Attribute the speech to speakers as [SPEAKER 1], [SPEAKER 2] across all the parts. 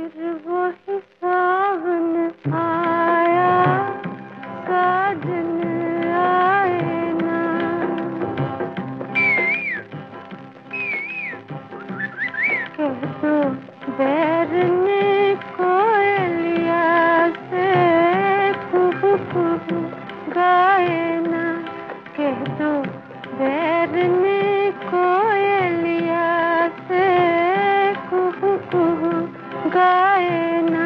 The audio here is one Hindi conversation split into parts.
[SPEAKER 1] फिर वही सावन आया, साजन आए ना। कह दो बैर ने कोयलिया से कुहू कुहू गाए ना। कह दो बैर ने कोयलिया से कुहू कुहू गाए ना।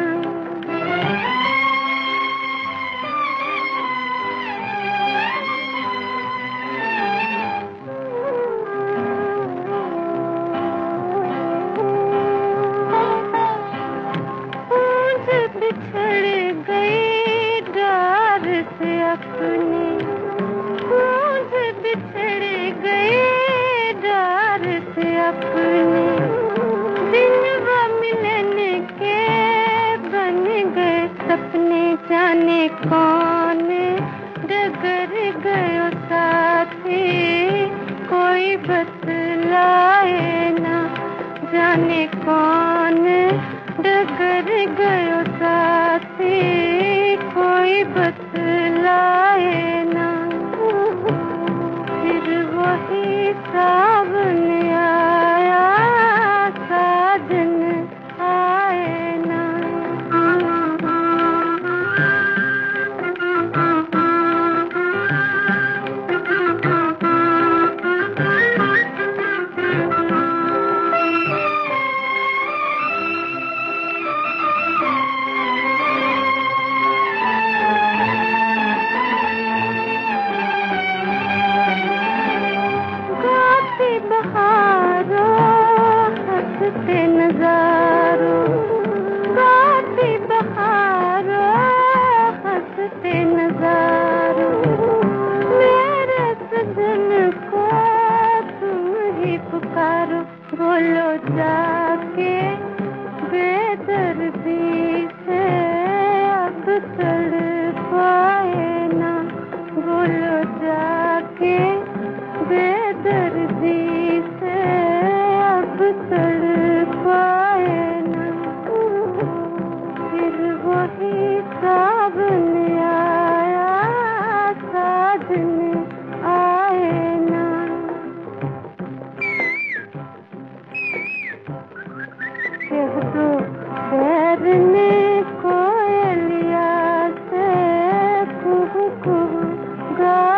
[SPEAKER 1] बिछड़ गई डार से अपनी, गूंज बिछड़ गई डार से अपनी। दिनवा मिलन के बन गए सपने, जाने कौन डगर गयो साथी, कोई बतलाए ना। जाने कौन डगर गयो साथी, कोई बतलाए ना। फिर वही सावन आया, साजन आए ना। बहारो हंसते नजारो, गाती बहारो हंसते नजारो। मेरे सजन को तुम ही पुकारो, बोलो जाके बेदर्दी से अब तड़पाए ना। बोलो जाके बेदर्दी से अब तड़पाए ना। फिर वही सावन आया, साजन आए ना। कह दो बैर ने कोयलिया से कुहू कुहू गा